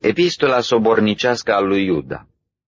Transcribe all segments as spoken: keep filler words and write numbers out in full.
Epistola sobornicească a lui Iuda.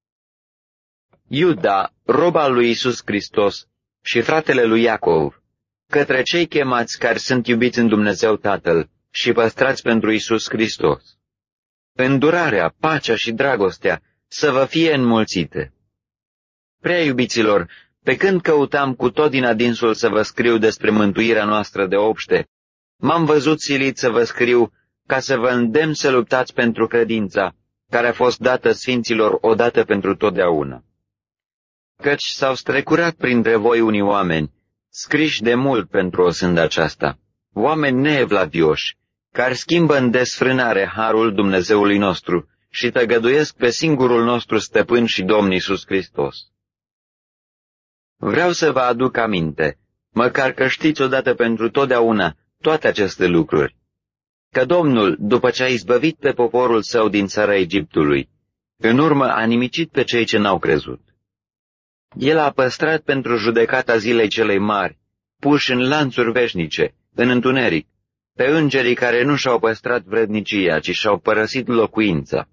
Iuda, rob al lui Iisus Hristos și fratele lui Iacov, către cei chemați care sunt iubiți în Dumnezeu Tatăl și păstrați pentru Iisus Hristos. Îndurarea, pacea și dragostea să vă fie înmulțite. Prea iubiților, pe când căutam cu tot din adinsul să vă scriu despre mântuirea noastră de obște, m-am văzut silit să vă scriu ca să vă îndemn să luptați pentru credința, care a fost dată sfinților odată pentru totdeauna. Căci s-au strecurat printre voi unii oameni, scriși de mult pentru o sândă aceasta, oameni neevlavioși, care schimbă în desfrânare harul Dumnezeului nostru și tăgăduiesc pe singurul nostru stăpân și Domn Iisus Hristos. Vreau să vă aduc aminte, măcar că știți odată pentru totdeauna toate aceste lucruri, că Domnul, după ce a izbăvit pe poporul său din țara Egiptului, în urmă a nimicit pe cei ce n-au crezut. El a păstrat pentru judecata zilei celei mari, puși în lanțuri veșnice, în întuneric, pe îngerii care nu și-au păstrat vrednicia, ci și-au părăsit locuința.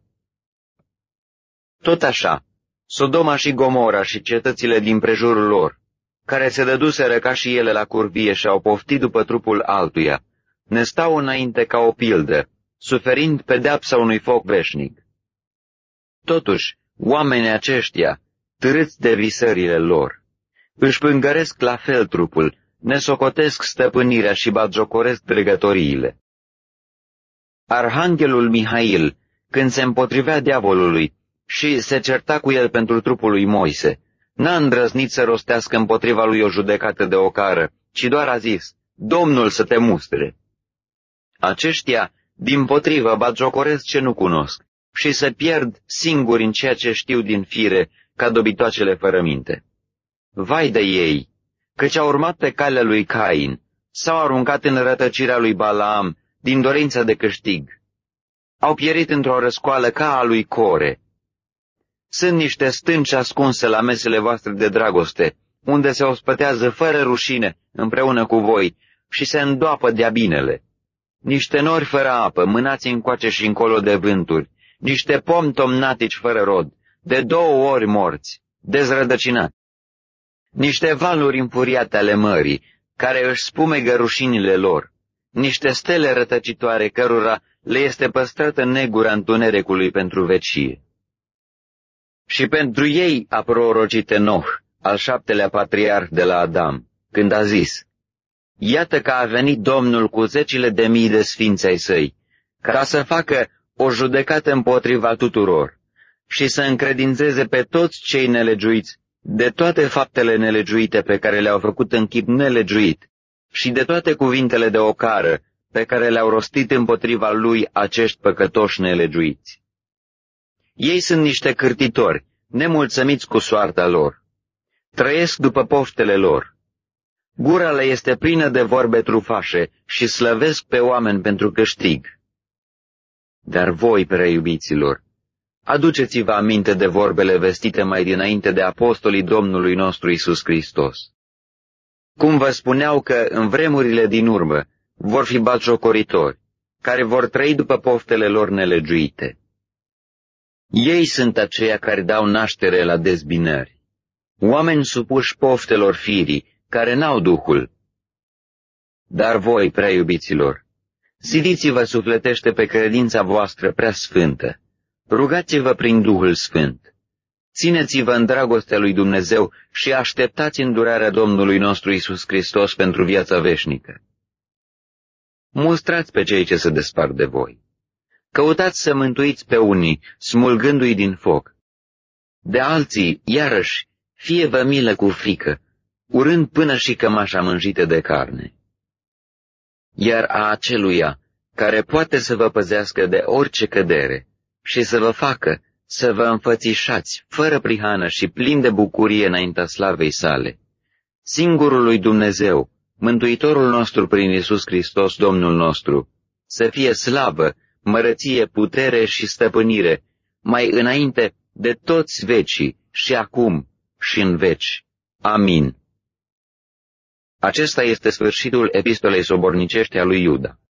Tot așa, Sodoma și Gomora și cetățile din prejurul lor, care se dăduseră ca și ele la curvie și au poftit după trupul altuia, ne stau înainte ca o pildă, suferind pedeapsa unui foc veșnic. Totuși, oamenii aceștia, târâți de visările lor, își pângăresc la fel trupul, ne socotesc stăpânirea și batjocoresc dregătoriile. Arhanghelul Mihail, când se împotrivea diavolului și se certa cu el pentru trupul lui Moise, n-a îndrăznit să rostească împotriva lui o judecată de ocară, ci doar a zis, Domnul să te mustre. Aceștia, dimpotrivă, batjocoresc ce nu cunosc și se pierd singuri în ceea ce știu din fire, ca dobitoacele fără minte. Vai de ei, căci au urmat pe calea lui Cain, s-au aruncat în rătăcirea lui Balaam, din dorința de câștig. Au pierit într-o răscoală ca a lui Core. Sunt niște stânci ascunse la mesele voastre de dragoste, unde se ospătează fără rușine împreună cu voi și se îndoapă de-a binele. Niște nori fără apă, mânați încoace și încolo de vânturi, niște pomi tomnatici fără rod, de două ori morți, dezrădăcinați. Niște valuri înfuriate ale mării, care își spumegă rușinile lor, niște stele rătăcitoare cărora le este păstrată negura întunericului pentru vecie. Și pentru ei a prorocit Enoch, al șaptelea patriarh de la Adam, când a zis, Iată că a venit Domnul cu zecile de mii de sfinți ai săi, ca să facă o judecată împotriva tuturor și să încredințeze pe toți cei nelegiuiți de toate faptele nelegiuite pe care le-au făcut în chip nelegiuit și de toate cuvintele de ocară pe care le-au rostit împotriva lui acești păcătoși nelegiuiți. Ei sunt niște cârtitori, nemulțămiți cu soarta lor. Trăiesc după poftele lor. Gura le este plină de vorbe trufașe și slăvesc pe oameni pentru câștig. Dar voi, prea iubiților, aduceți-vă aminte de vorbele vestite mai dinainte de apostolii Domnului nostru Iisus Hristos. Cum vă spuneau că în vremurile din urmă vor fi batjocoritori, care vor trăi după poftele lor nelegiuite. Ei sunt aceia care dau naștere la dezbinări, oameni supuși poftelor firii, care n-au Duhul. Dar voi, prea iubiților, zidiți-vă sufletește pe credința voastră prea sfântă, rugați-vă prin Duhul Sfânt, țineți-vă în dragostea lui Dumnezeu și așteptați îndurarea Domnului nostru Iisus Hristos pentru viața veșnică. Mustrați pe cei ce se despart de voi. Căutați să mântuiți pe unii, smulgându-i din foc. De alții, iarăși, fie-vă milă cu frică, urând până și cămașa mânjită de carne. Iar a aceluia care poate să vă păzească de orice cădere și să vă facă să vă înfățișați fără prihană și plin de bucurie înaintea slavei sale, singurului Dumnezeu, Mântuitorul nostru prin Iisus Hristos, Domnul nostru, să fie slavă, mărăție, putere și stăpânire, mai înainte de toți vecii și acum și în veci. Amin. Acesta este sfârșitul epistolei sobornicești a lui Iuda.